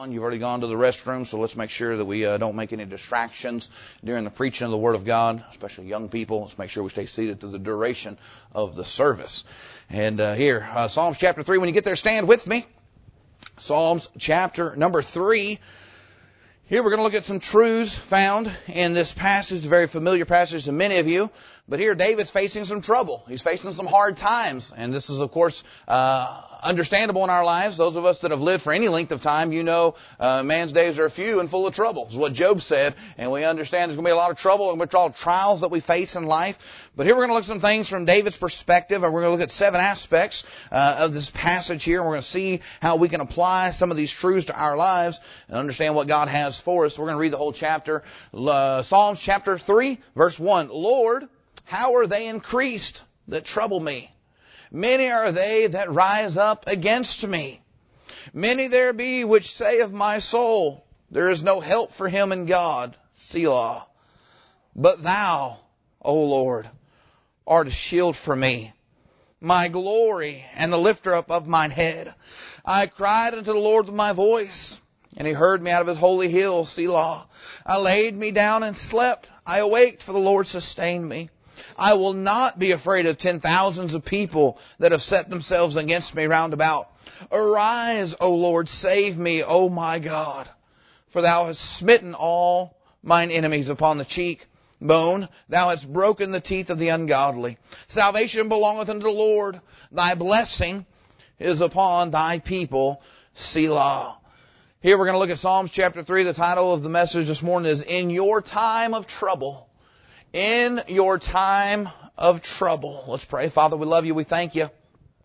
You've already gone to the restroom, so let's make sure that we don't make any distractions during the preaching of the Word of God, especially young people. Let's make sure we stay seated through the duration of the service. And here, Psalms chapter 3, when you get there, stand with me. Psalms chapter number 3. Here we're going to look at some truths found in this passage, a very familiar passage to many of you. But here David's facing some trouble. He's facing some hard times. And this is, of course, understandable in our lives. Those of us that have lived for any length of time, you know, man's days are few and full of trouble, is what Job said. And we understand there's going to be a lot of trouble and a lot of trials that we face in life. But here we're going to look at some things from David's perspective. And we're going to look at 7 aspects of this passage here. And we're going to see how we can apply some of these truths to our lives and understand what God has for us. We're going to read the whole chapter. Psalms chapter 3, verse 1. Lord, how are they increased that trouble me? Many are they that rise up against me. Many there be which say of my soul, there is no help for him in God. Selah. But thou, O Lord, art a shield for me, my glory and the lifter up of mine head. I cried unto the Lord with my voice, and he heard me out of his holy hill. Selah. I laid me down and slept. I awaked, for the Lord sustained me. I will not be afraid of 10,000s of people that have set themselves against me round about. Arise, O Lord, save me, O my God. For thou hast smitten all mine enemies upon the cheek bone. Thou hast broken the teeth of the ungodly. Salvation belongeth unto the Lord. Thy blessing is upon thy people. Selah. Here we're going to look at Psalms chapter 3. The title of the message this morning is In Your Time of Trouble. In your time of trouble. Let's pray. Father, we love you. We thank you.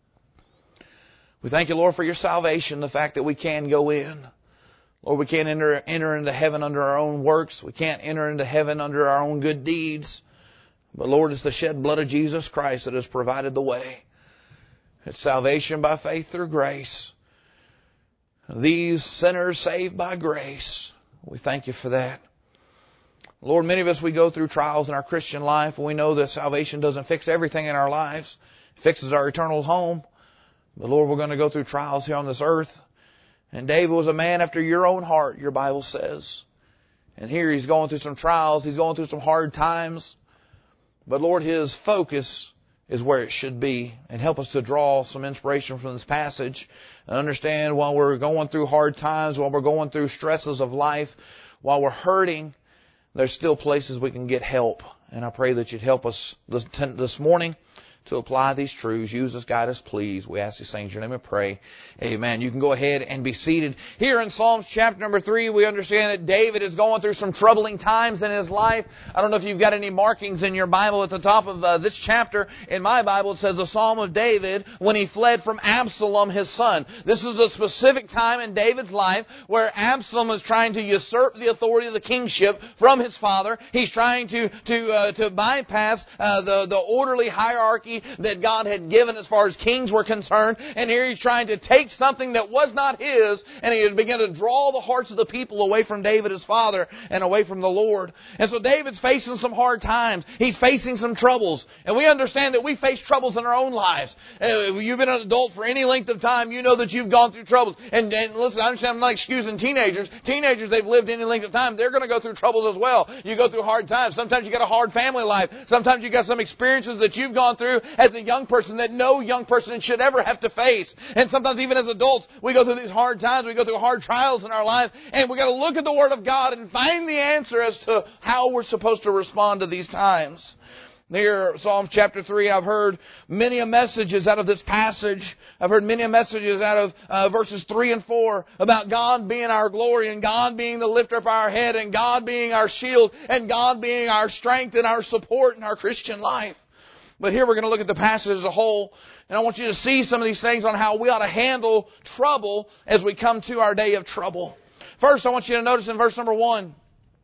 We thank you, Lord, for your salvation, the fact that we can go in. Lord, we can't enter into heaven under our own works. We can't enter into heaven under our own good deeds. But Lord, it's the shed blood of Jesus Christ that has provided the way. It's salvation by faith through grace. These sinners saved by grace. We thank you for that. Lord, many of us, we go through trials in our Christian life, and we know that salvation doesn't fix everything in our lives. It fixes our eternal home. But Lord, we're going to go through trials here on this earth. And David was a man after your own heart, your Bible says. And here he's going through some trials. He's going through some hard times. But Lord, his focus is where it should be. And help us to draw some inspiration from this passage and understand while we're going through hard times, while we're going through stresses of life, while we're hurting, there's still places we can get help. And I pray that you'd help us this morning to apply these truths. Use us, guide us, please. We ask these things in your name and pray. Amen. You can go ahead and be seated. Here in Psalms chapter number 3, we understand that David is going through some troubling times in his life. I don't know if you've got any markings in your Bible at the top of this chapter. In my Bible, it says the Psalm of David when he fled from Absalom, his son. This is a specific time in David's life where Absalom is trying to usurp the authority of the kingship from his father. He's trying to bypass the orderly hierarchy that God had given as far as kings were concerned. And here he's trying to take something that was not his, and he began to draw the hearts of the people away from David, his father, and away from the Lord. And so David's facing some hard times. He's facing some troubles. And we understand that we face troubles in our own lives. You've been an adult for any length of time, you know that you've gone through troubles. And listen, I understand I'm not excusing teenagers. Teenagers, they've lived any length of time. They're going to go through troubles as well. You go through hard times. Sometimes you got a hard family life. Sometimes you got some experiences that you've gone through as a young person that no young person should ever have to face. And sometimes even as adults, we go through these hard times, we go through hard trials in our life, and we got to look at the Word of God and find the answer as to how we're supposed to respond to these times. Here, Psalms chapter 3, I've heard many messages out of this passage. I've heard many messages out of verses 3 and 4 about God being our glory and God being the lifter of our head and God being our shield and God being our strength and our support in our Christian life. But here we're going to look at the passage as a whole, and I want you to see some of these things on how we ought to handle trouble as we come to our day of trouble. First, I want you to notice in verse number 1,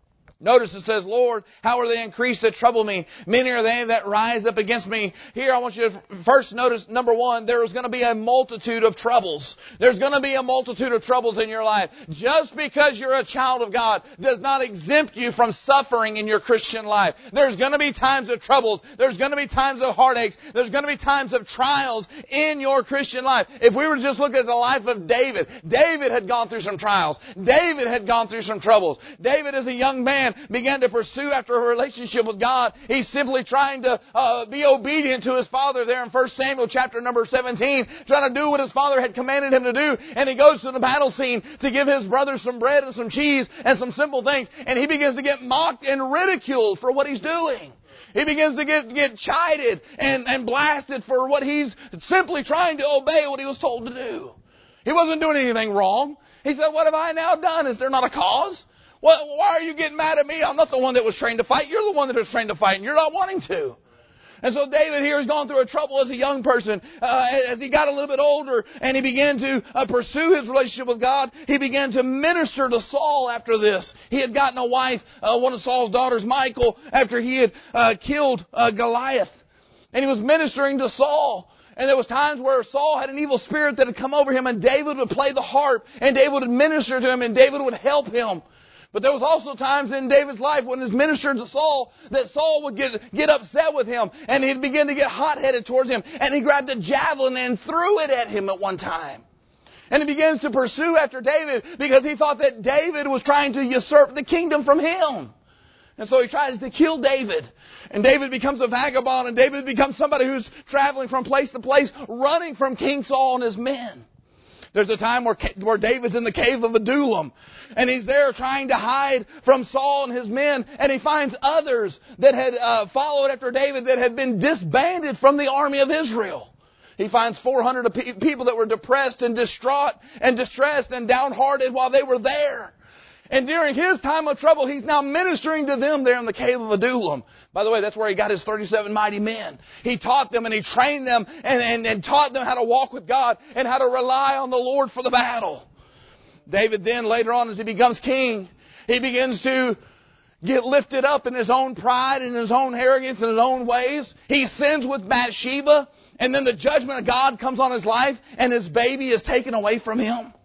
Notice it says, Lord, how are they increased that trouble me? Many are they that rise up against me. Here I want you to first notice, number one, there is going to be a multitude of troubles. There's going to be a multitude of troubles in your life. Just because you're a child of God does not exempt you from suffering in your Christian life. There's going to be times of troubles. There's going to be times of heartaches. There's going to be times of trials in your Christian life. If we were to just look at the life of David, David had gone through some trials. David had gone through some troubles. David, as a young man, began to pursue after a relationship with God. He's simply trying to be obedient to his father there in 1 Samuel chapter number 17, trying to do what his father had commanded him to do. And he goes to the battle scene to give his brother some bread and some cheese and some simple things. And he begins to get mocked and ridiculed for what he's doing. He begins to get chided and blasted for what he's simply trying to obey what he was told to do. He wasn't doing anything wrong. He said, what have I now done? Is there not a cause? Why are you getting mad at me? I'm not the one that was trained to fight. You're the one that was trained to fight, and you're not wanting to. And so David here has gone through a trouble as a young person. As he got a little bit older and he began to pursue his relationship with God, he began to minister to Saul after this. He had gotten a wife, one of Saul's daughters, Michal, after he had killed Goliath. And he was ministering to Saul. And there was times where Saul had an evil spirit that had come over him, and David would play the harp, and David would minister to him, and David would help him. But there was also times in David's life when he ministered to Saul that Saul would get upset with him, and he'd begin to get hot-headed towards him, and he grabbed a javelin and threw it at him at one time. And he begins to pursue after David because he thought that David was trying to usurp the kingdom from him. And so he tries to kill David. And David becomes a vagabond, and David becomes somebody who's traveling from place to place, running from King Saul and his men. There's a time where David's in the cave of Adullam, and he's there trying to hide from Saul and his men, and he finds others that had followed after David that had been disbanded from the army of Israel. He finds 400 people that were depressed and distraught and distressed and downhearted while they were there. And during his time of trouble, he's now ministering to them there in the cave of Adullam. By the way, that's where he got his 37 mighty men. He taught them and he trained them and taught them how to walk with God and how to rely on the Lord for the battle. David then, later on, as he becomes king, he begins to get lifted up in his own pride and his own arrogance and his own ways. He sins with Bathsheba, and then the judgment of God comes on his life, and his baby is taken away from him.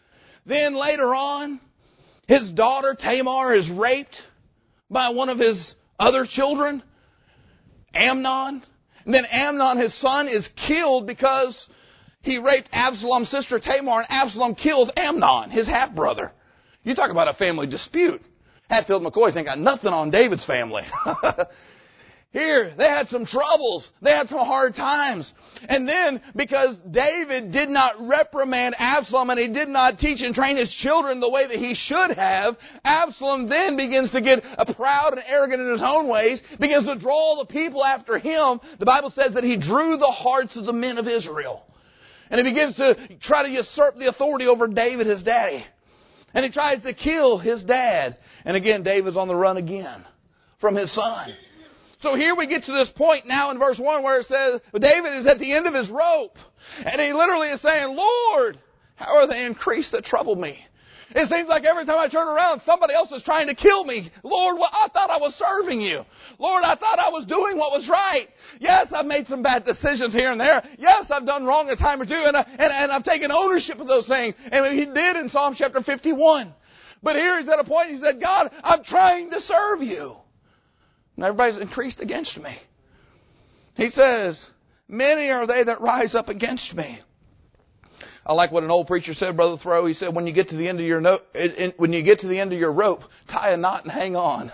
Then later on, his daughter Tamar is raped by one of his other children, Amnon. And then Amnon, his son, is killed because he raped Absalom's sister Tamar, and Absalom kills Amnon, his half-brother. You talk about a family dispute. Hatfield McCoys ain't got nothing on David's family. Here, they had some troubles. They had some hard times. And then, because David did not reprimand Absalom and he did not teach and train his children the way that he should have, Absalom then begins to get proud and arrogant in his own ways, begins to draw the people after him. The Bible says that he drew the hearts of the men of Israel. And he begins to try to usurp the authority over David, his daddy. And he tries to kill his dad. And again, David's on the run again from his son. So here we get to this point now in verse 1 where it says David is at the end of his rope. And he literally is saying, Lord, how are they increased that trouble me? It seems like every time I turn around, somebody else is trying to kill me. Lord, I thought I was serving you. Lord, I thought I was doing what was right. Yes, I've made some bad decisions here and there. Yes, I've done wrong a time or two, and I've taken ownership of those things. And he did in Psalm chapter 51. But here he's at a point, he said, God, I'm trying to serve you. And everybody's increased against me. He says, many are they that rise up against me. I like what an old preacher said, Brother Thoreau. He said, when you get to the end of your rope, tie a knot and hang on.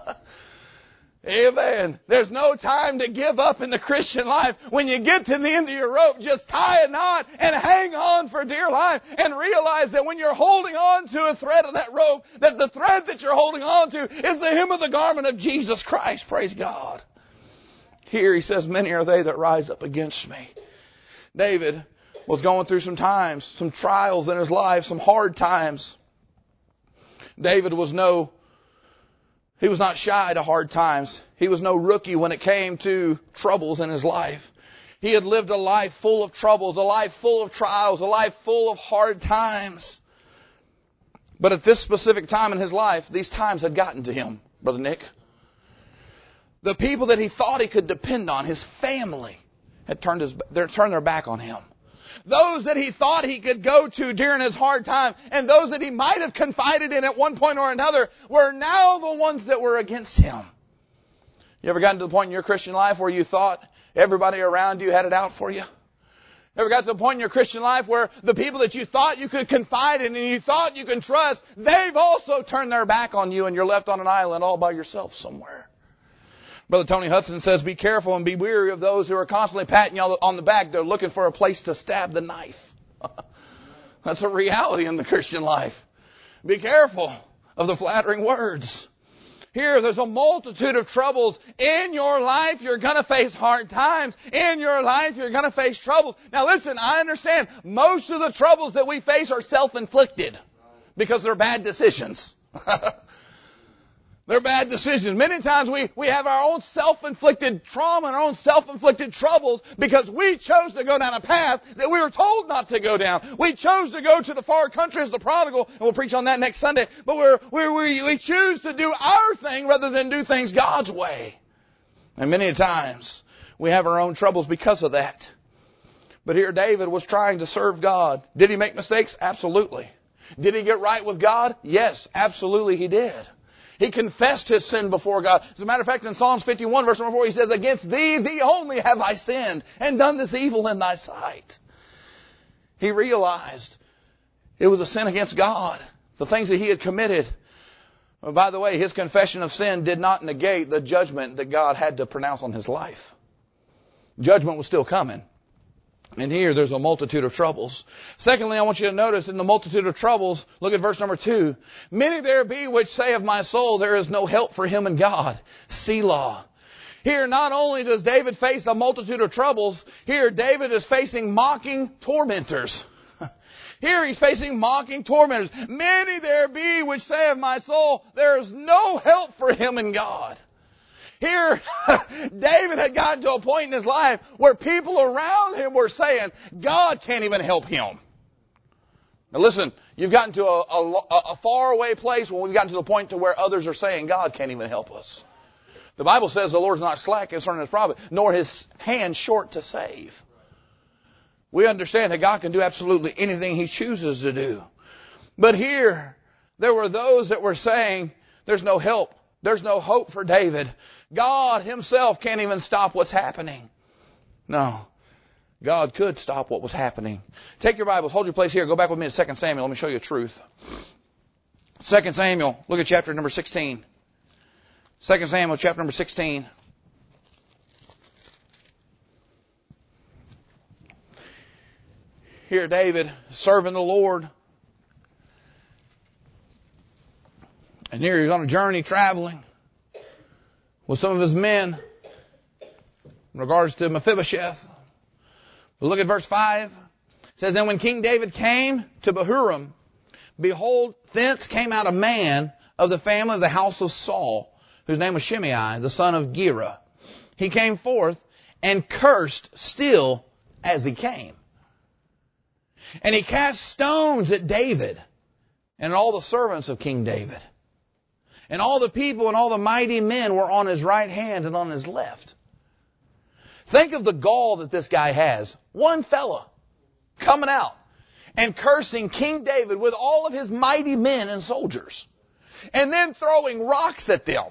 Amen. There's no time to give up in the Christian life. When you get to the end of your rope, just tie a knot and hang on for dear life, and realize that when you're holding on to a thread of that rope, that the thread that you're holding on to is the hem of the garment of Jesus Christ. Praise God. Here he says, many are they that rise up against me. David was going through some times, some trials in his life, some hard times. David was he was not shy to hard times. He was no rookie when it came to troubles in his life. He had lived a life full of troubles, a life full of trials, a life full of hard times. But at this specific time in his life, these times had gotten to him. Brother Nick. The people that he thought he could depend on, his family, had turned their back on him. Those that he thought he could go to during his hard time, and those that he might have confided in at one point or another, were now the ones that were against him. You ever gotten to the point in your Christian life where you thought everybody around you had it out for you? Ever got to the point in your Christian life where the people that you thought you could confide in and you thought you can trust, they've also turned their back on you and you're left on an island all by yourself somewhere? Brother Tony Hudson says, be careful and be weary of those who are constantly patting you on the back. They're looking for a place to stab the knife. That's a reality in the Christian life. Be careful of the flattering words. Here, there's a multitude of troubles. In your life, you're going to face hard times. In your life, you're going to face troubles. Now listen, I understand most of the troubles that we face are self-inflicted because they're bad decisions. They're bad decisions. Many times we have our own self-inflicted trauma and our own self-inflicted troubles because we chose to go down a path that we were told not to go down. We chose to go to the far country as the prodigal, and we'll preach on that next Sunday. But we choose to do our thing rather than do things God's way. And many times we have our own troubles because of that. But here David was trying to serve God. Did he make mistakes? Absolutely. Did he get right with God? Yes, absolutely he did. He confessed his sin before God. As a matter of fact, in Psalms 51, verse number 4, he says, against thee only have I sinned, and done this evil in thy sight. He realized it was a sin against God, the things that he had committed. By the way, his confession of sin did not negate the judgment that God had to pronounce on his life. Judgment was still coming. And here there's a multitude of troubles. Secondly, I want you to notice in the multitude of troubles, look at verse number 2. Many there be which say of my soul, there is no help for him in God. Selah. Here not only does David face a multitude of troubles, here David is facing mocking tormentors. Here he's facing mocking tormentors. Many there be which say of my soul, there is no help for him in God. Here, David had gotten to a point in his life where people around him were saying, God can't even help him. Now listen, you've gotten to a faraway place when we've gotten to the point to where others are saying, God can't even help us. The Bible says the Lord is not slack concerning his promise, nor his hand short to save. We understand that God can do absolutely anything he chooses to do. But here, there were those that were saying, there's no help. There's no hope for David. God himself can't even stop what's happening. No. God could stop what was happening. Take your Bibles, hold your place here. Go back with me to 2 Samuel. Let me show you a truth. 2 Samuel, look at chapter number 16. 2 Samuel, chapter number 16. Here David, serving the Lord. And here he's on a journey traveling with some of his men in regards to Mephibosheth. But look at verse 5. It says, and when King David came to Bahurim, behold, thence came out a man of the family of the house of Saul, whose name was Shimei, the son of Gera. He came forth and cursed still as he came. And he cast stones at David and all the servants of King David. And all the people and all the mighty men were on his right hand and on his left. Think of the gall that this guy has. One fella coming out and cursing King David with all of his mighty men and soldiers. And then throwing rocks at them.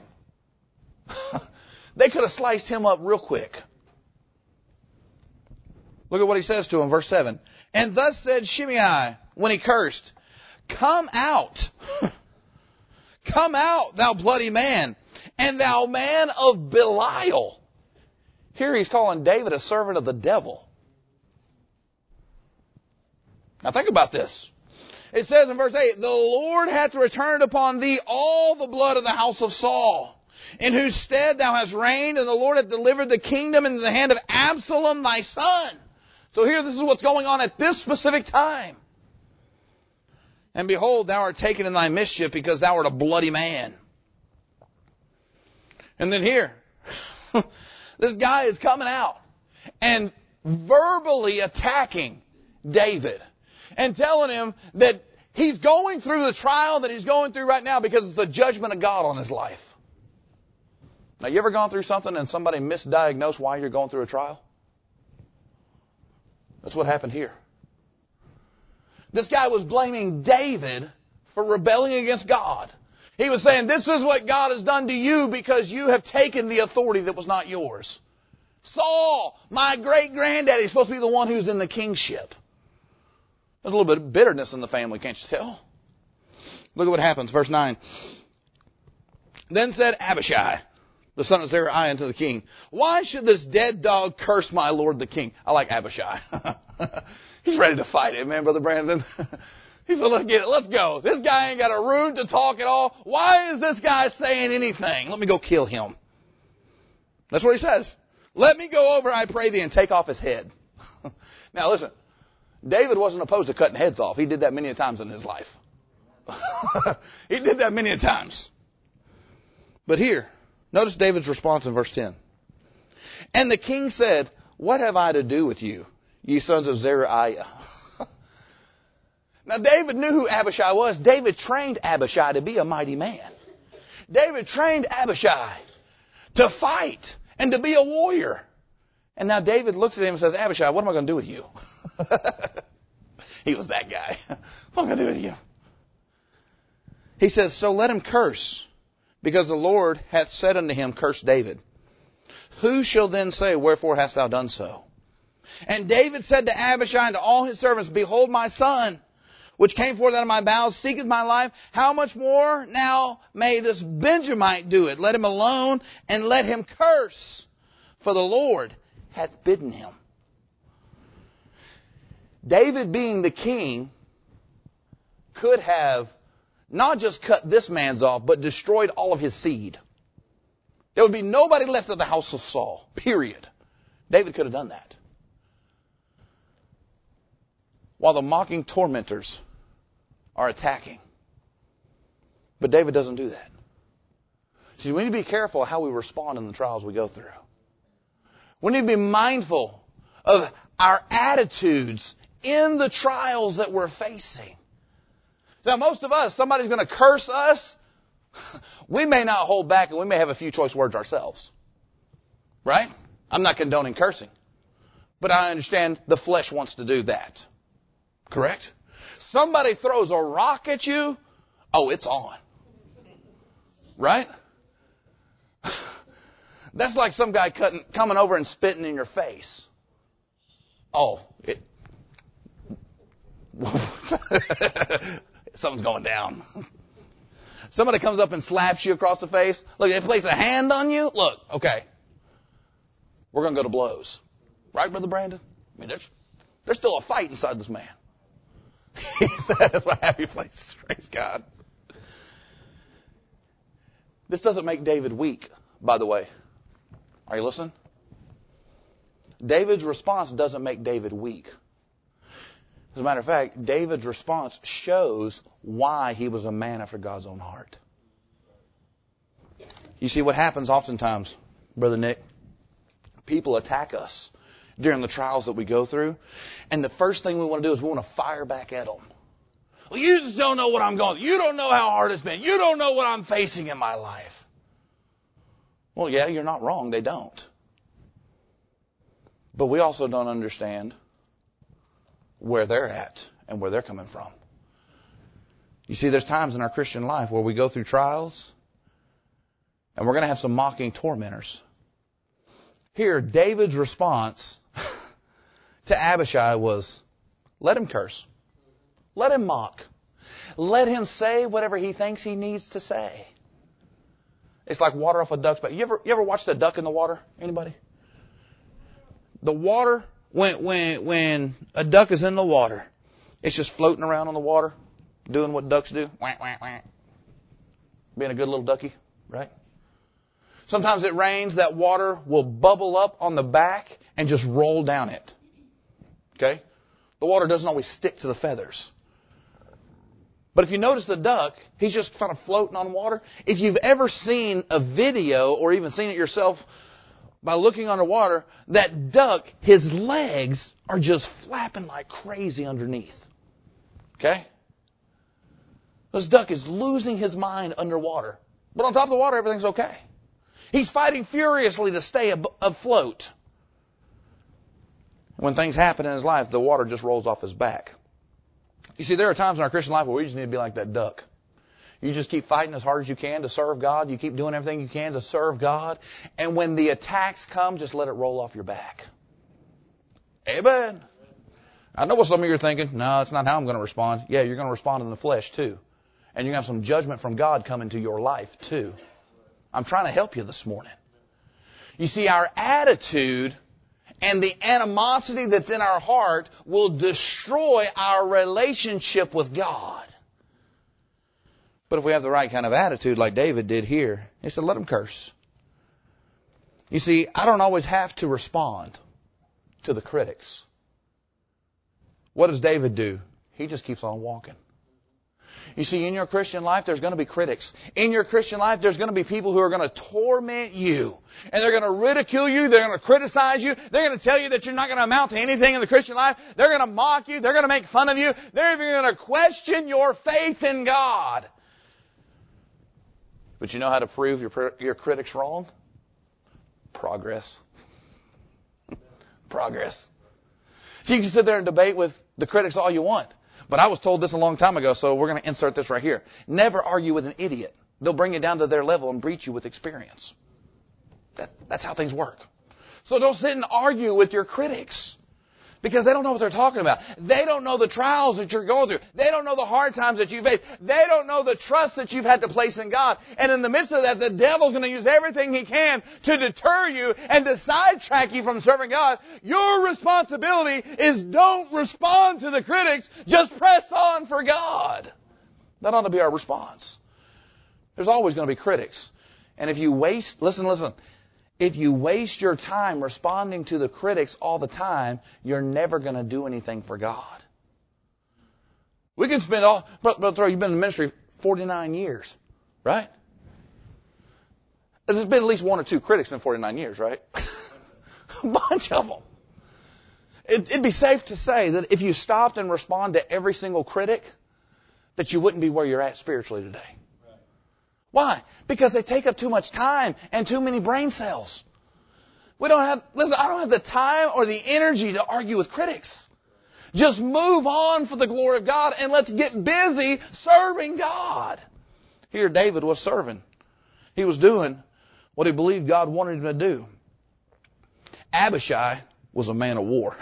They could have sliced him up real quick. Look at what he says to him, verse 7. And thus said Shimei when he cursed, come out. Come out, thou bloody man, and thou man of Belial. Here he's calling David a servant of the devil. Now think about this. It says in verse 8, the Lord hath returned upon thee all the blood of the house of Saul, in whose stead thou hast reigned, and the Lord hath delivered the kingdom into the hand of Absalom thy son. So here this is what's going on at this specific time. And behold, thou art taken in thy mischief because thou art a bloody man. And then here, this guy is coming out and verbally attacking David and telling him that he's going through the trial that he's going through right now because it's the judgment of God on his life. Now, you ever gone through something and somebody misdiagnosed why you're going through a trial? That's what happened here. This guy was blaming David for rebelling against God. He was saying, this is what God has done to you because you have taken the authority that was not yours. Saul, my great-granddaddy, is supposed to be the one who's in the kingship. There's a little bit of bitterness in the family, can't you tell? Look at what happens, verse 9. Then said Abishai, the son of Zeruiah, unto the king, why should this dead dog curse my lord the king? I like Abishai. He's ready to fight it, man, Brother Brandon. He said, let's get it. Let's go. This guy ain't got a root to talk at all. Why is this guy saying anything? Let me go kill him. That's what he says. Let me go over, I pray thee, and take off his head. Now listen, David wasn't opposed to cutting heads off. He did that many times in his life. He did that many times. But here, notice David's response in verse 10. And the king said, what have I to do with you, ye sons of Zeruiah? Now, David knew who Abishai was. David trained Abishai to be a mighty man. David trained Abishai to fight and to be a warrior. And now David looks at him and says, Abishai, what am I going to do with you? He was that guy. What am I going to do with you? He says, so let him curse, because the Lord hath said unto him, curse David. Who shall then say, wherefore hast thou done so? And David said to Abishai and to all his servants, behold, my son, which came forth out of my bowels, seeketh my life. How much more now may this Benjamite do it? Let him alone, and let him curse, for the Lord hath bidden him. David, being the king, could have not just cut this man's off, but destroyed all of his seed. There would be nobody left of the house of Saul, period. David could have done that. While the mocking tormentors are attacking. But David doesn't do that. See, we need to be careful how we respond in the trials we go through. We need to be mindful of our attitudes in the trials that we're facing. Now, most of us, somebody's going to curse us. We may not hold back, and we may have a few choice words ourselves. Right? I'm not condoning cursing. But I understand the flesh wants to do that. Correct? Somebody throws a rock at you, oh, it's on. Right? That's like some guy coming over and spitting in your face. Oh, something's going down. Somebody comes up and slaps you across the face. Look, they place a hand on you. Look, okay. We're going to go to blows. Right, Brother Brandon? I mean, there's still a fight inside this man. He says, what happy place. Praise God. This doesn't make David weak, by the way. Are you listening? David's response doesn't make David weak. As a matter of fact, David's response shows why he was a man after God's own heart. You see, what happens oftentimes, Brother Nick, people attack us during the trials that we go through, and the first thing we want to do is we want to fire back at them. Well, you just don't know what I'm going through. You don't know how hard it's been. You don't know what I'm facing in my life. Well, yeah, you're not wrong. They don't. But we also don't understand where they're at and where they're coming from. You see, there's times in our Christian life where we go through trials and we're going to have some mocking tormentors. Here, David's response to Abishai was, let him curse. Let him mock. Let him say whatever he thinks he needs to say. It's like water off a duck's back. You ever watched a duck in the water? Anybody? The water, when a duck is in the water, it's just floating around on the water, doing what ducks do. Whack, whack, whack. Being a good little ducky, right? Sometimes it rains, that water will bubble up on the back and just roll down it. Okay? The water doesn't always stick to the feathers. But if you notice the duck, he's just kind of floating on water. If you've ever seen a video or even seen it yourself by looking underwater, that duck, his legs are just flapping like crazy underneath. Okay? This duck is losing his mind underwater. But on top of the water, everything's okay. He's fighting furiously to stay afloat. When things happen in his life, the water just rolls off his back. You see, there are times in our Christian life where we just need to be like that duck. You just keep fighting as hard as you can to serve God. You keep doing everything you can to serve God. And when the attacks come, just let it roll off your back. Amen. I know what some of you are thinking. No, that's not how I'm going to respond. Yeah, you're going to respond in the flesh too. And you're going to have some judgment from God come into your life too. I'm trying to help you this morning. You see, our attitude and the animosity that's in our heart will destroy our relationship with God. But if we have the right kind of attitude like David did here, he said, let him curse. You see, I don't always have to respond to the critics. What does David do? He just keeps on walking. You see, in your Christian life, there's going to be critics. In your Christian life, there's going to be people who are going to torment you. And they're going to ridicule you. They're going to criticize you. They're going to tell you that you're not going to amount to anything in the Christian life. They're going to mock you. They're going to make fun of you. They're even going to question your faith in God. But you know how to prove your critics wrong? Progress. Progress. You can sit there and debate with the critics all you want. But I was told this a long time ago, so we're going to insert this right here. Never argue with an idiot. They'll bring you down to their level and breach you with experience. That's how things work. So don't sit and argue with your critics. Because they don't know what they're talking about. They don't know the trials that you're going through. They don't know the hard times that you face. They don't know the trust that you've had to place in God. And in the midst of that, the devil's going to use everything he can to deter you and to sidetrack you from serving God. Your responsibility is don't respond to the critics. Just press on for God. That ought to be our response. There's always going to be critics. And if you waste, listen. If you waste your time responding to the critics all the time, you're never going to do anything for God. We can spend Brother, you've been in the ministry 49 years, right? There's been at least one or two critics in 49 years, right? A bunch of them. It'd be safe to say that if you stopped and respond to every single critic, that you wouldn't be where you're at spiritually today. Why? Because they take up too much time and too many brain cells. I don't have the time or the energy to argue with critics. Just move on for the glory of God and let's get busy serving God. Here David was serving. He was doing what he believed God wanted him to do. Abishai was a man of war.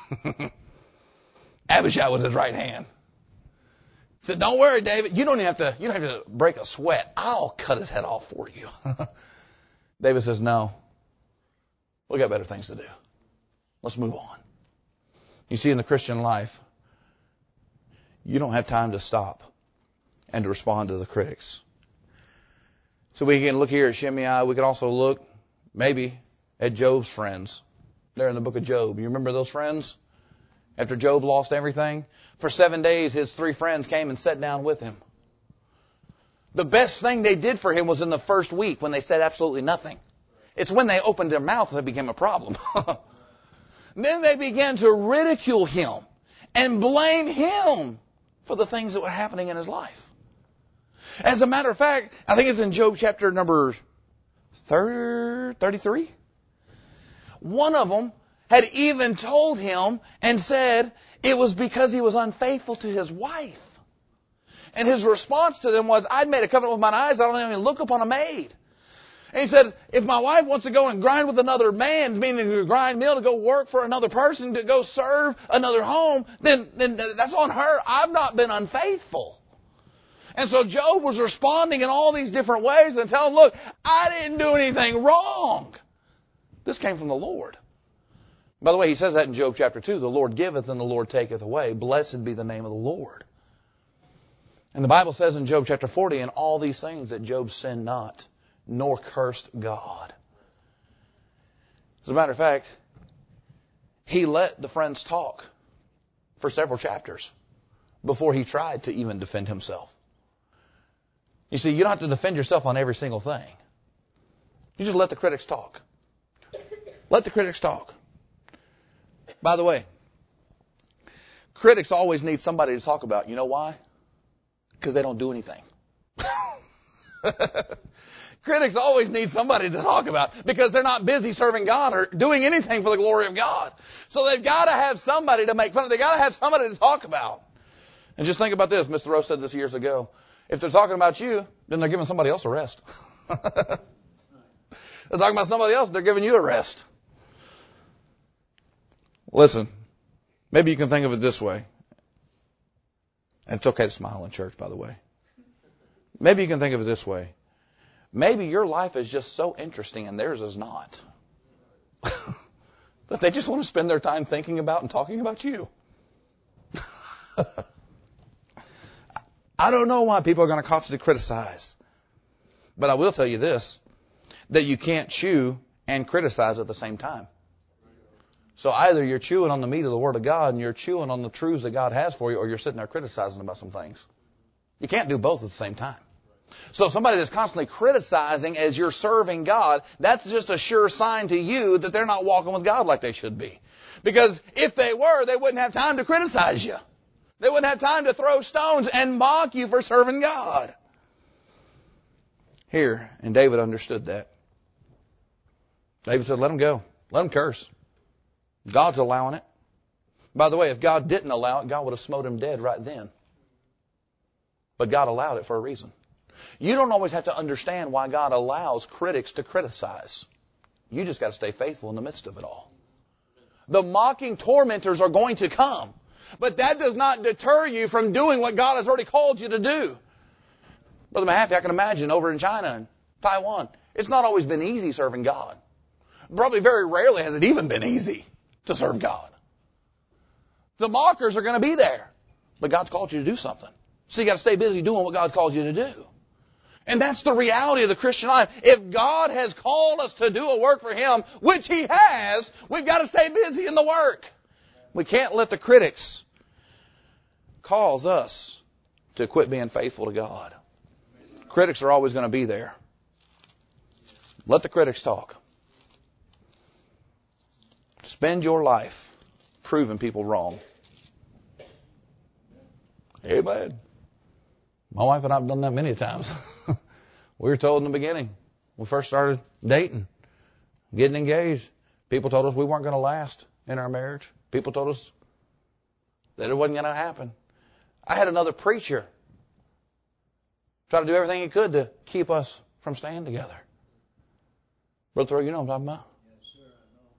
Abishai was his right hand. He said, don't worry, David. You don't have to break a sweat. I'll cut his head off for you. David says, no. We got better things to do. Let's move on. You see, in the Christian life, you don't have time to stop and to respond to the critics. So we can look here at Shimei. We can also look maybe at Job's friends. They're in the book of Job. You remember those friends? After Job lost everything, for 7 days his 3 friends came and sat down with him. The best thing they did for him was in the first week when they said absolutely nothing. It's when they opened their mouths that it became a problem. Then they began to ridicule him and blame him for the things that were happening in his life. As a matter of fact, I think it's in Job chapter number 33. One of them had even told him and said it was because he was unfaithful to his wife. And his response to them was, I'd made a covenant with mine eyes, I don't even look upon a maid. And he said, if my wife wants to go and grind with another man, meaning to grind meal, to go work for another person, to go serve another home, then that's on her. I've not been unfaithful. And so Job was responding in all these different ways and telling, look, I didn't do anything wrong. This came from the Lord. By the way, he says that in Job chapter 2, the Lord giveth and the Lord taketh away. Blessed be the name of the Lord. And the Bible says in Job chapter 40, in all these things that Job sinned not, nor cursed God. As a matter of fact, he let the friends talk for several chapters before he tried to even defend himself. You see, you don't have to defend yourself on every single thing. You just let the critics talk. Let the critics talk. By the way, critics always need somebody to talk about. You know why? Because they don't do anything. Critics always need somebody to talk about because they're not busy serving God or doing anything for the glory of God. So they've got to have somebody to make fun of. They've got to have somebody to talk about. And just think about this. Mr. Rowe said this years ago. If they're talking about you, then they're giving somebody else a rest. They're talking about somebody else, they're giving you a rest. Listen, maybe you can think of it this way. And it's okay to smile in church, by the way. Maybe you can think of it this way. Maybe your life is just so interesting and theirs is not. That they just want to spend their time thinking about and talking about you. I don't know why people are going to constantly criticize. But I will tell you this, that you can't chew and criticize at the same time. So either you're chewing on the meat of the Word of God and you're chewing on the truths that God has for you, or you're sitting there criticizing about some things. You can't do both at the same time. So somebody that's constantly criticizing as you're serving God, that's just a sure sign to you that they're not walking with God like they should be. Because if they were, they wouldn't have time to criticize you. They wouldn't have time to throw stones and mock you for serving God. Here, and David understood that. David said, let them go. Let them curse. God's allowing it. By the way, if God didn't allow it, God would have smote him dead right then. But God allowed it for a reason. You don't always have to understand why God allows critics to criticize. You just got to stay faithful in the midst of it all. The mocking tormentors are going to come. But that does not deter you from doing what God has already called you to do. Brother Mahaffey, I can imagine over in China and Taiwan, it's not always been easy serving God. Probably very rarely has it even been easy to serve God. The mockers are going to be there. But God's called you to do something. So you got to stay busy doing what God's called you to do. And that's the reality of the Christian life. If God has called us to do a work for Him, which He has, we've got to stay busy in the work. We can't let the critics cause us to quit being faithful to God. Critics are always going to be there. Let the critics talk. Spend your life proving people wrong. Amen. My wife and I have done that many times. We were told in the beginning, when we first started dating, getting engaged, people told us we weren't going to last in our marriage. People told us that it wasn't going to happen. I had another preacher try to do everything he could to keep us from staying together. Brother Thoreau, you know what I'm talking about? Yes, sir, I know.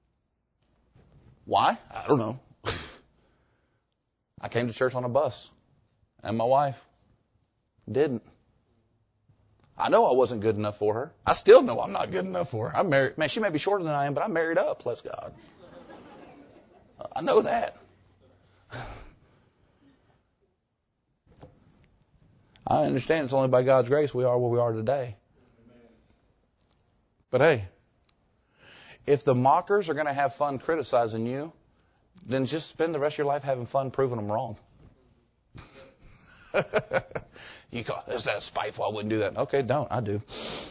Why? I don't know. I came to church on a bus, and my wife didn't. I know I wasn't good enough for her. I still know I'm not good enough for her. I'm married. Man, she may be shorter than I am, but I'm married up, bless God. I know that. I understand it's only by God's grace we are where we are today. But hey, if the mockers are going to have fun criticizing you, then just spend the rest of your life having fun proving them wrong. You call is that spiteful? I wouldn't do that. Okay, don't. I do.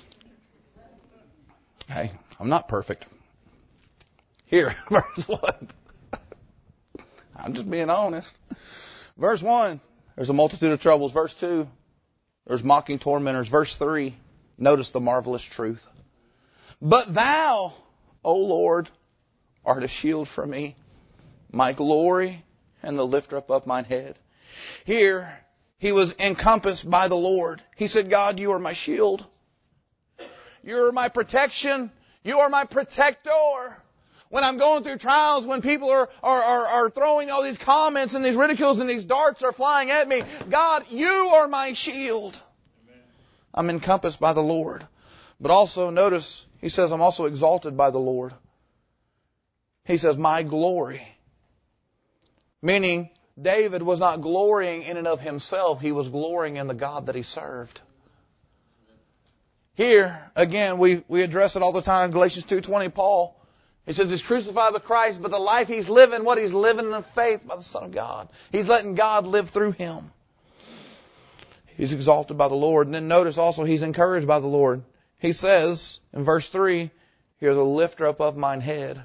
Hey, I'm not perfect. Here, verse 1. I'm just being honest. Verse 1, there's a multitude of troubles. Verse 2, there's mocking tormentors. Verse 3, notice the marvelous truth. But thou, O Lord, art a shield for me, my glory, and the lifter up of mine head. Here, he was encompassed by the Lord. He said, God, you are my shield. You are my protection. You are my protector. When I'm going through trials, when people are throwing all these comments and these ridicules and these darts are flying at me, God, you are my shield. Amen. I'm encompassed by the Lord. But also notice, he says, I'm also exalted by the Lord. He says, my glory. Meaning, David was not glorying in and of himself. He was glorying in the God that he served. Here, again, we address it all the time. Galatians 2:20, Paul, he says he's crucified with Christ, but the life he's living, what he's living in the faith by the Son of God. He's letting God live through him. He's exalted by the Lord. And then notice also he's encouraged by the Lord. He says in verse 3, you're the lifter up of mine head.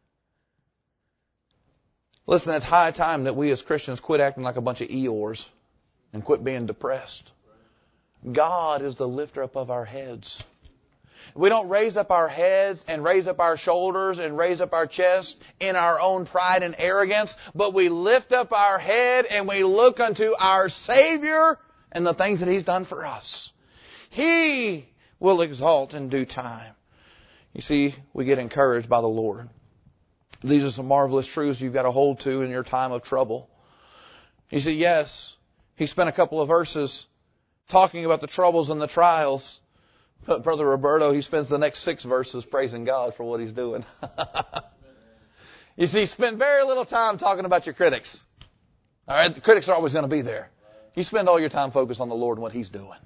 Listen, it's high time that we as Christians quit acting like a bunch of Eeyores and quit being depressed. God is the lifter up of our heads. We don't raise up our heads and raise up our shoulders and raise up our chest in our own pride and arrogance, but we lift up our head and we look unto our Savior and the things that He's done for us. He will exalt in due time. You see, we get encouraged by the Lord. These are some marvelous truths you've got to hold to in your time of trouble. You see, yes, he spent a couple of verses talking about the troubles and the trials. But Brother Roberto, he spends the next 6 verses praising God for what He's doing. You see, spend very little time talking about your critics. All right, the critics are always going to be there. You spend all your time focused on the Lord and what He's doing.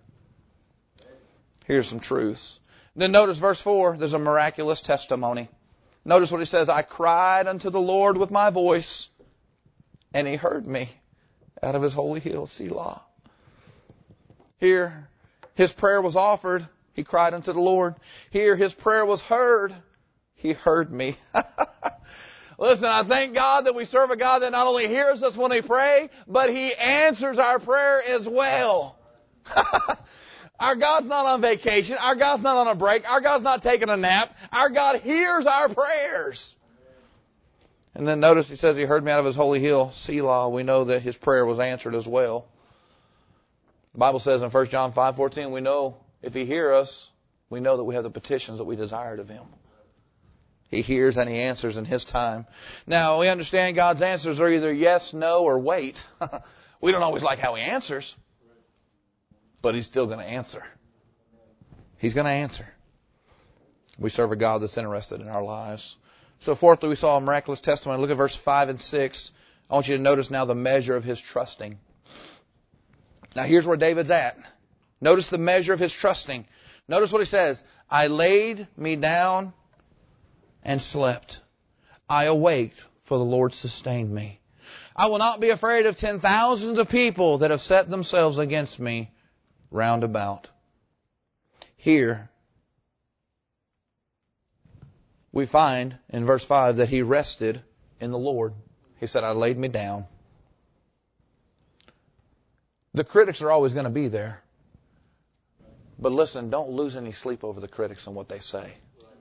Here's some truths. Then notice verse 4, there's a miraculous testimony. Notice what he says, I cried unto the Lord with my voice, and He heard me out of His holy hill, Selah. Here, his prayer was offered. He cried unto the Lord. Here, his prayer was heard. He heard me. Listen, I thank God that we serve a God that not only hears us when we pray, but He answers our prayer as well. Our God's not on vacation. Our God's not on a break. Our God's not taking a nap. Our God hears our prayers. And then notice he says He heard me out of His holy hill, Selah. We know that his prayer was answered as well. The Bible says in 1 John 5:14, we know if He hears us, we know that we have the petitions that we desired of Him. He hears and He answers in His time. Now, we understand God's answers are either yes, no, or wait. We don't always like how He answers. But He's still going to answer. He's going to answer. We serve a God that's interested in our lives. So fourthly, we saw a miraculous testimony. Look at verse 5 and 6. I want you to notice now the measure of his trusting. Now here's where David's at. Notice the measure of his trusting. Notice what he says. I laid me down and slept. I awaked, for the Lord sustained me. I will not be afraid of 10,000s of people that have set themselves against me round about. Here, we find in verse 5 that he rested in the Lord. He said, I laid me down. The critics are always going to be there. But listen, don't lose any sleep over the critics and what they say.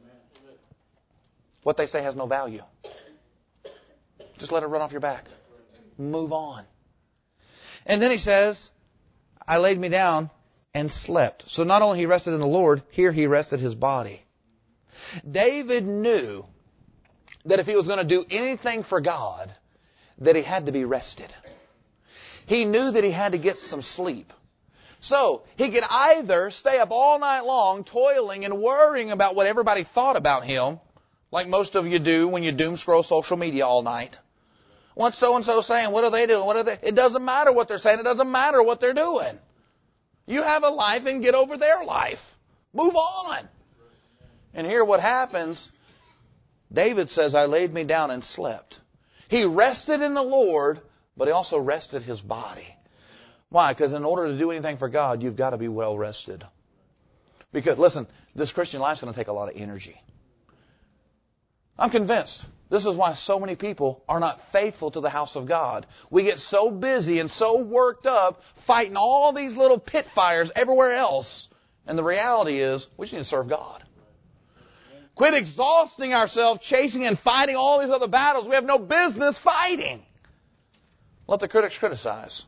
What they say has no value. Just let it run off your back. Move on. And then he says, I laid me down and slept. So not only he rested in the Lord, here he rested his body. David knew that if he was going to do anything for God, that he had to be rested. He knew that he had to get some sleep. So he could either stay up all night long toiling and worrying about what everybody thought about him, like most of you do when you doom scroll social media all night. What's so-and-so saying? What are they doing? It doesn't matter what they're saying. It doesn't matter what they're doing. You have a life and get over their life. Move on. And here what happens, David says, I laid me down and slept. He rested in the Lord, but he also rested his body. Why? Because in order to do anything for God, you've got to be well rested. Because, listen, this Christian life is going to take a lot of energy. I'm convinced this is why so many people are not faithful to the house of God. We get so busy and so worked up fighting all these little pit fires everywhere else. And the reality is, we just need to serve God. Quit exhausting ourselves chasing and fighting all these other battles we have no business fighting. Let the critics criticize.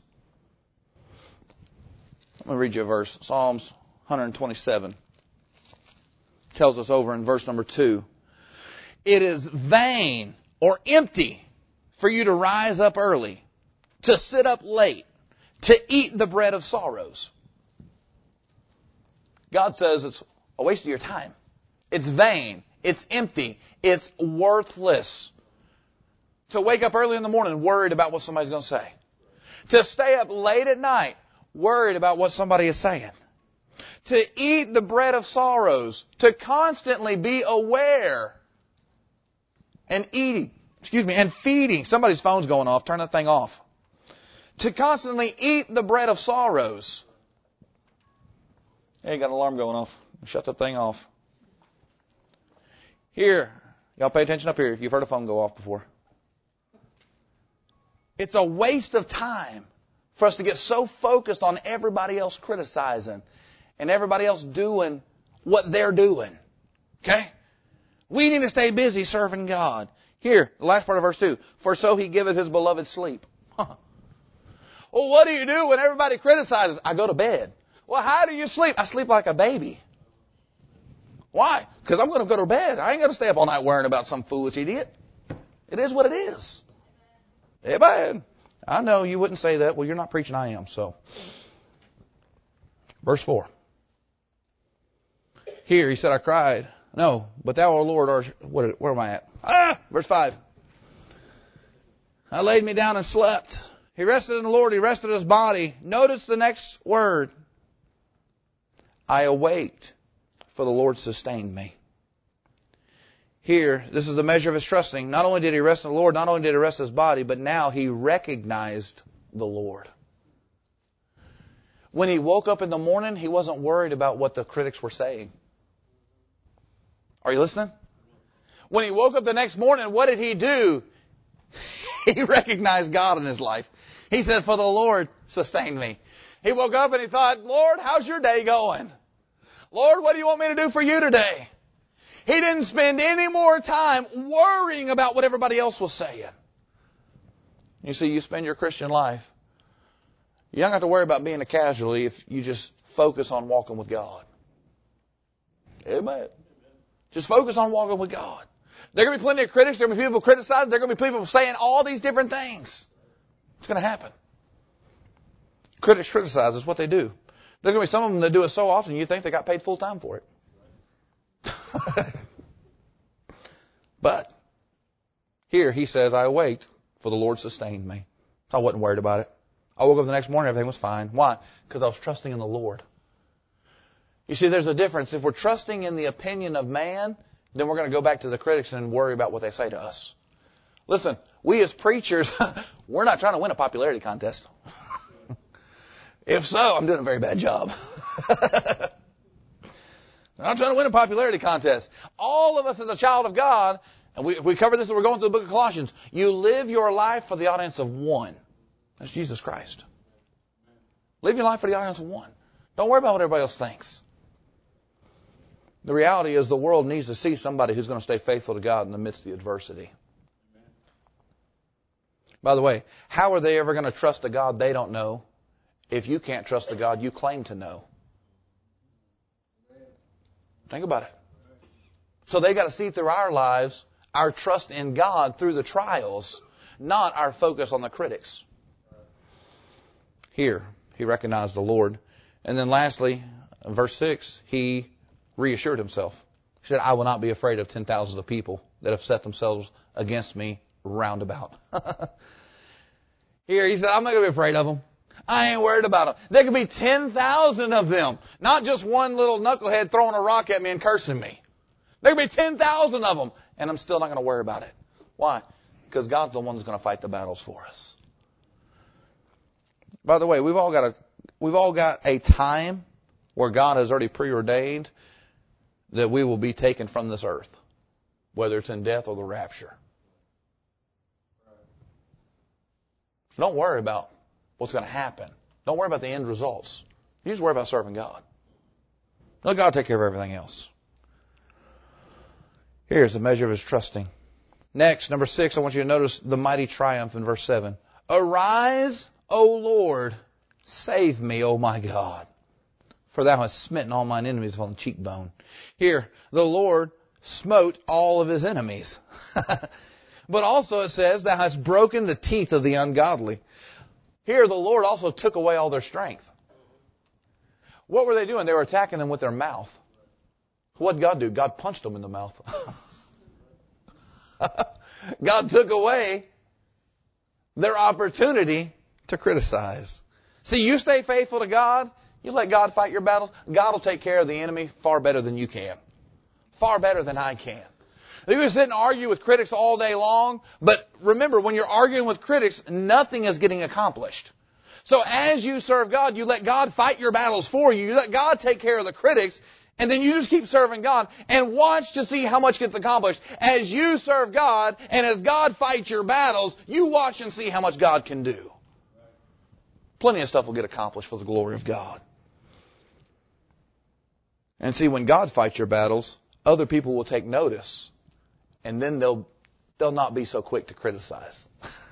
Let me read you a verse. Psalms 127 tells us over in verse number 2. It is vain or empty for you to rise up early, to sit up late, to eat the bread of sorrows. God says it's a waste of your time. It's vain. It's empty. It's worthless. To wake up early in the morning worried about what somebody's going to say. To stay up late at night worried about what somebody is saying. To eat the bread of sorrows. To constantly be aware and eating, and feeding. Somebody's phone's going off. Turn that thing off. To constantly eat the bread of sorrows. Hey, got an alarm going off. Shut that thing off. Here, y'all pay attention up here. You've heard a phone go off before. It's a waste of time for us to get so focused on everybody else criticizing and everybody else doing what they're doing. Okay? We need to stay busy serving God. Here, the last part of verse 2. For so he giveth his beloved sleep. Well, what do you do when everybody criticizes? I go to bed. Well, how do you sleep? I sleep like a baby. Why? Because I'm going to go to bed. I ain't going to stay up all night worrying about some foolish idiot. It is what it is. Amen. I know you wouldn't say that. Well, you're not preaching, I am. So, verse 4. Here, he said, I cried. No, but thou, O Lord, art... Where am I at? Verse 5. I laid me down and slept. He rested in the Lord. He rested his body. Notice the next word. I awaked, for the Lord sustained me. Here, this is the measure of his trusting. Not only did he rest in the Lord, not only did he rest his body, but now he recognized the Lord. When he woke up in the morning, he wasn't worried about what the critics were saying. Are you listening? When he woke up the next morning, what did he do? He recognized God in his life. He said, for the Lord sustained me. He woke up and he thought, Lord, how's your day going? Lord, what do you want me to do for you today? He didn't spend any more time worrying about what everybody else was saying. You see, you spend your Christian life, you don't have to worry about being a casualty if you just focus on walking with God. Amen. Just focus on walking with God. There are going to be plenty of critics. There are going to be people criticizing. There are going to be people saying all these different things. It's going to happen. Critics criticize. It's what they do. There's going to be some of them that do it so often you think they got paid full time for it. But here he says, I awaked, for the Lord sustained me. I wasn't worried about it. I woke up the next morning, everything was fine. Why? Because I was trusting in the Lord. You see, there's a difference. If we're trusting in the opinion of man, then we're going to go back to the critics and worry about what they say to us. Listen, we as preachers, we're not trying to win a popularity contest. If so, I'm doing a very bad job. I'm not trying to win a popularity contest. All of us as a child of God, and we cover this as we're going through the book of Colossians, you live your life for the audience of one. That's Jesus Christ. Live your life for the audience of one. Don't worry about what everybody else thinks. The reality is the world needs to see somebody who's going to stay faithful to God in the midst of the adversity. By the way, how are they ever going to trust a God they don't know if you can't trust the God you claim to know? Think about it. So they got to see through our lives our trust in God through the trials, not our focus on the critics. Here, he recognized the Lord. And then lastly, in verse 6, he reassured himself. He said, I will not be afraid of 10,000 of people that have set themselves against me round about. Here, he said, I'm not going to be afraid of them. I ain't worried about them. There could be 10,000 of them. Not just one little knucklehead throwing a rock at me and cursing me. There could be 10,000 of them. And I'm still not going to worry about it. Why? Because God's the one who's going to fight the battles for us. By the way, we've all got a time where God has already preordained that we will be taken from this earth. Whether it's in death or the rapture. So don't worry about what's going to happen. Don't worry about the end results. You just worry about serving God. Let God take care of everything else. Here's the measure of his trusting. Next, number 6, I want you to notice the mighty triumph in verse 7. Arise, O Lord, save me, O my God. For thou hast smitten all mine enemies upon the cheekbone. Here, the Lord smote all of his enemies. But also it says, thou hast broken the teeth of the ungodly. Here, the Lord also took away all their strength. What were they doing? They were attacking them with their mouth. What did God do? God punched them in the mouth. God took away their opportunity to criticize. See, you stay faithful to God. You let God fight your battles. God will take care of the enemy far better than you can. Far better than I can. You can sit and argue with critics all day long, but remember, when you're arguing with critics, nothing is getting accomplished. So as you serve God, you let God fight your battles for you. You let God take care of the critics, and then you just keep serving God and watch to see how much gets accomplished. As you serve God and as God fights your battles, you watch and see how much God can do. Plenty of stuff will get accomplished for the glory of God. And see, when God fights your battles, other people will take notice, and then they'll not be so quick to criticize.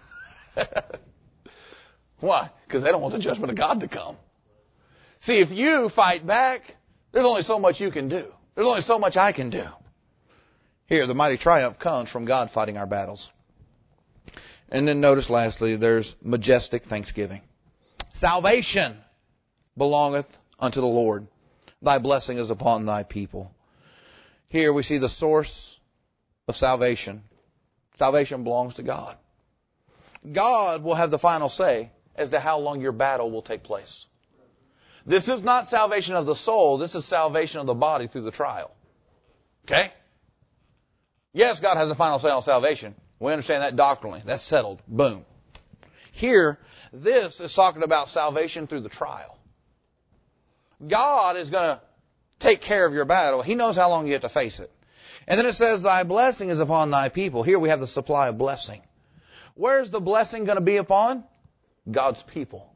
Why? Because they don't want the judgment of God to come. See, if you fight back, there's only so much you can do. There's only so much I can do. Here, the mighty triumph comes from God fighting our battles. And then notice lastly, there's majestic thanksgiving. Salvation belongeth unto the Lord. Thy blessing is upon thy people. Here we see the source of salvation. Salvation belongs to God. God will have the final say as to how long your battle will take place. This is not salvation of the soul. This is salvation of the body through the trial. Okay? Yes, God has the final say on salvation. We understand that doctrinally. That's settled. Boom. Here, this is talking about salvation through the trial. God is going to take care of your battle. He knows how long you have to face it. And then it says, thy blessing is upon thy people. Here we have the supply of blessing. Where's the blessing going to be upon? God's people.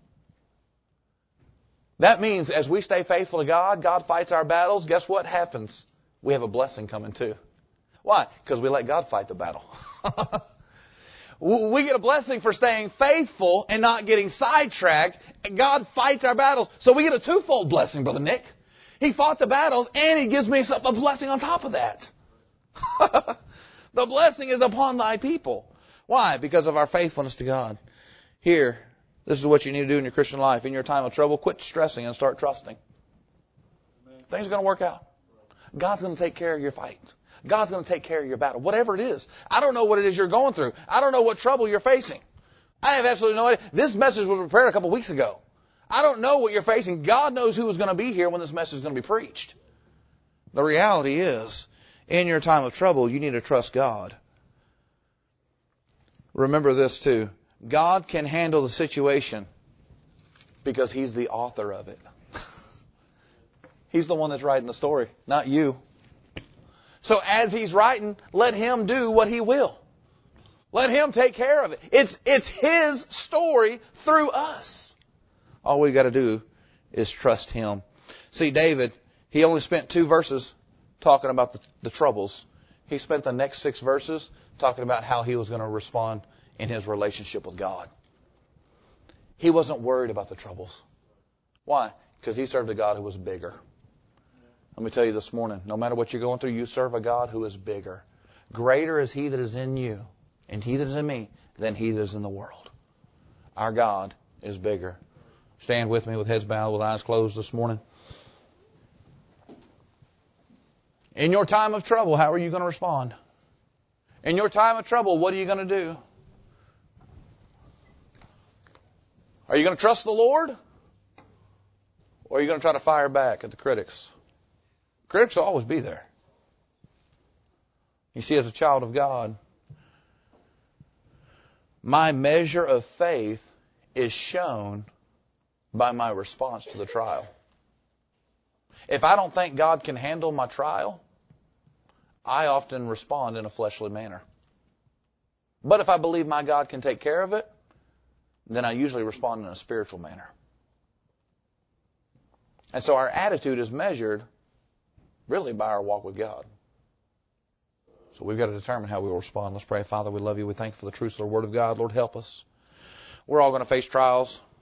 That means as we stay faithful to God, God fights our battles. Guess what happens? We have a blessing coming too. Why? Because we let God fight the battle. We get a blessing for staying faithful and not getting sidetracked. And God fights our battles. So we get a twofold blessing, Brother Nick. He fought the battles and He gives me a blessing on top of that. The blessing is upon thy people. Why? Because of our faithfulness to God. Here, this is what you need to do in your Christian life. In your time of trouble, quit stressing and start trusting. Things are going to work out. God's going to take care of your fight. God's going to take care of your battle, whatever it is. I don't know what it is you're going through. I don't know what trouble you're facing. I have absolutely no idea. This message was prepared a couple weeks ago. I don't know what you're facing. God knows who is going to be here when this message is going to be preached. The reality is, in your time of trouble, you need to trust God. Remember this too. God can handle the situation because He's the author of it. He's the one that's writing the story, not you. So as He's writing, let Him do what He will. Let Him take care of it. It's His story through us. All we got to do is trust Him. See, David, he only spent 2 verses talking about the troubles. He spent the next 6 verses talking about how he was going to respond in his relationship with God. He wasn't worried about the troubles. Why? Because he served a God who was bigger. Let me tell you this morning, no matter what you're going through, you serve a God who is bigger. Greater is He that is in you and He that is in me than he that is in the world. Our God is bigger. Stand with me with heads bowed, with eyes closed this morning. In your time of trouble, how are you going to respond? In your time of trouble, what are you going to do? Are you going to trust the Lord? Or are you going to try to fire back at the critics? Critics will always be there. You see, as a child of God, my measure of faith is shown by my response to the trial. If I don't think God can handle my trial, I often respond in a fleshly manner. But if I believe my God can take care of it, then I usually respond in a spiritual manner. And so our attitude is measured really by our walk with God. So we've got to determine how we will respond. Let's pray. Father, we love you. We thank you for the truth of the Word of God. Lord, help us. We're all going to face trials.